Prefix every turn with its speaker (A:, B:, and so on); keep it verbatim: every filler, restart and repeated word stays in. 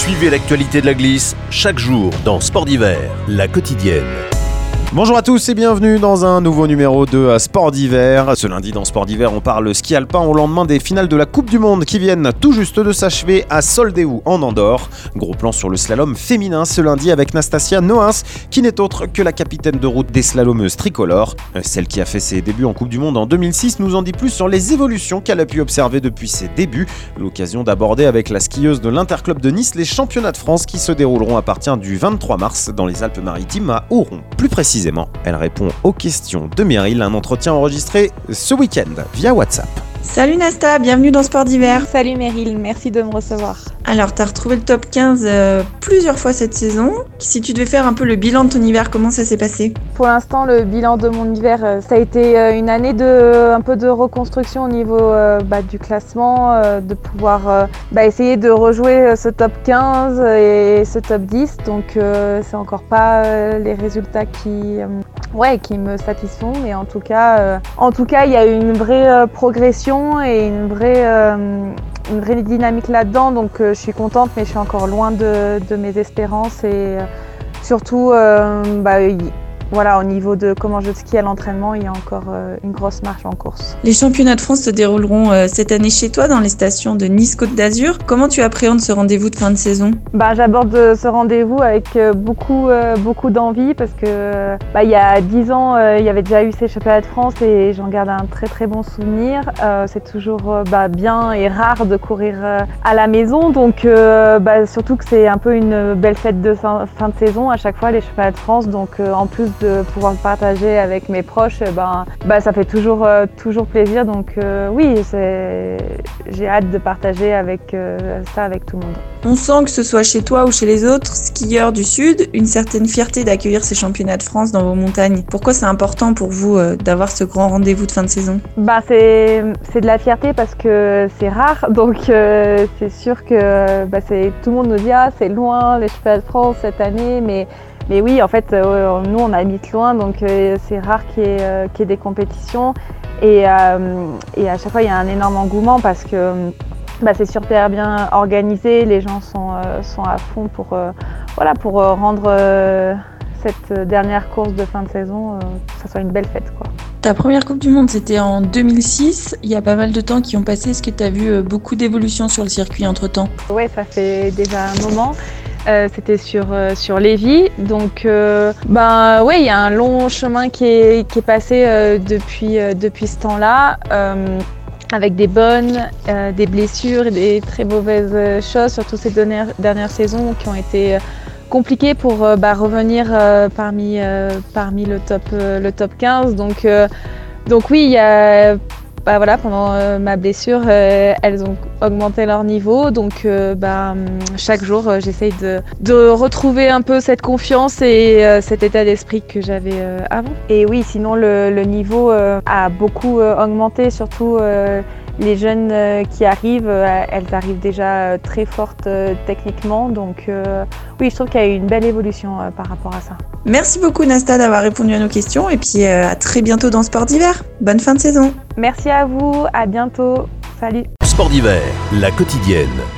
A: Suivez l'actualité de la glisse chaque jour dans Sport d'hiver, la quotidienne.
B: Bonjour à tous et bienvenue dans un nouveau numéro de Sport d'hiver. Ce lundi dans Sport d'hiver, on parle ski alpin au lendemain des finales de la Coupe du Monde qui viennent tout juste de s'achever à Soldeu en Andorre. Gros plan sur le slalom féminin ce lundi avec Nastasia Noens qui n'est autre que la capitaine de route des slalomeuses tricolores. Celle qui a fait ses débuts en Coupe du Monde en deux mille six nous en dit plus sur les évolutions qu'elle a pu observer depuis ses débuts. L'occasion d'aborder avec la skieuse de l'Interclub de Nice les championnats de France qui se dérouleront à partir du vingt-trois mars dans les Alpes-Maritimes à Auron. Plus précisément, elle répond aux questions de Meryl, un entretien enregistré ce week-end via WhatsApp.
C: Salut Nasta, bienvenue dans Sport d'hiver.
D: Salut Meryl, merci de me recevoir.
C: Alors, t'as retrouvé le top quinze euh, plusieurs fois cette saison. Si tu devais faire un peu le bilan de ton hiver, comment ça s'est passé ?
D: Pour l'instant, le bilan de mon hiver, euh, ça a été euh, une année de un peu de reconstruction au niveau euh, bah, du classement, euh, de pouvoir euh, bah, essayer de rejouer ce top quinze et ce top dix. Donc, euh, c'est encore pas euh, les résultats qui, euh, ouais, qui me satisfont, mais en tout cas, euh, en tout cas, il y a eu une vraie euh, progression et une vraie euh, une vraie dynamique là-dedans, donc euh, je suis contente, mais je suis encore loin de, de mes espérances et euh, surtout euh, bah, y, voilà, au niveau de comment je skie à l'entraînement, il y a encore euh, une grosse marche en course.
C: Les championnats de France se dérouleront euh, cette année chez toi dans les stations de Nice-Côte d'Azur. Comment tu appréhendes ce rendez-vous de fin de saison ?
D: Bah, j'aborde ce rendez-vous avec euh, beaucoup, euh, beaucoup d'envie parce que bah, il y a dix ans, euh, il y avait déjà eu ces championnats de France et j'en garde un très très bon souvenir. Euh, c'est toujours euh, bah, bien et rare de courir euh, à la maison, donc euh, bah, surtout que c'est un peu une belle fête de fin, fin de saison à chaque fois les championnats de France, donc euh, en plus de pouvoir le partager avec mes proches, ben, ben ça fait toujours, euh, toujours plaisir. Donc euh, oui, c'est... j'ai hâte de partager avec, euh, ça avec tout le monde.
C: On sent que ce soit chez toi ou chez les autres skieurs du Sud, une certaine fierté d'accueillir ces championnats de France dans vos montagnes. Pourquoi c'est important pour vous euh, d'avoir ce grand rendez-vous de fin de saison ?
D: Ben, c'est, c'est de la fierté parce que c'est rare, donc euh, c'est sûr que ben, c'est, tout le monde nous dit ah, c'est loin les championnats de France cette année, mais Mais oui, en fait, euh, nous, on habite loin, donc euh, c'est rare qu'il y ait, euh, qu'il y ait des compétitions. Et, euh, et à chaque fois, il y a un énorme engouement parce que bah, c'est super bien organisé. Les gens sont, euh, sont à fond pour, euh, voilà, pour euh, rendre euh, cette dernière course de fin de saison, euh, que ça soit une belle fête, quoi.
C: Ta première Coupe du Monde, c'était en deux mille six. Il y a pas mal de temps qui ont passé. Est-ce que tu as vu beaucoup d'évolutions sur le circuit entre-temps ?
D: Oui, ça fait déjà un moment. Euh, c'était sur, euh, sur Lévis, donc euh, ben, ouais, il y a un long chemin qui est, qui est passé euh, depuis, euh, depuis ce temps-là, euh, avec des bonnes, euh, des blessures et des très mauvaises choses, surtout ces dernières, dernières saisons qui ont été euh, compliquées pour euh, bah, revenir euh, parmi, euh, parmi le, top, euh, le top quinze. Donc, euh, donc oui, il y a... Bah voilà, pendant euh, ma blessure, euh, elles ont augmenté leur niveau. Donc euh, bah, chaque jour, euh, j'essaye de, de retrouver un peu cette confiance et euh, cet état d'esprit que j'avais euh, avant. Et oui, sinon le, le niveau euh, a beaucoup euh, augmenté, surtout euh, les jeunes euh, qui arrivent, euh, elles arrivent déjà euh, très fortes euh, techniquement. Donc euh, oui, je trouve qu'il y a eu une belle évolution euh, par rapport à ça.
C: Merci beaucoup Nasta d'avoir répondu à nos questions et puis euh, à très bientôt dans Sport d'hiver. Bonne fin de saison.
D: Merci à vous, à bientôt. Salut.
A: Sport d'hiver, la quotidienne.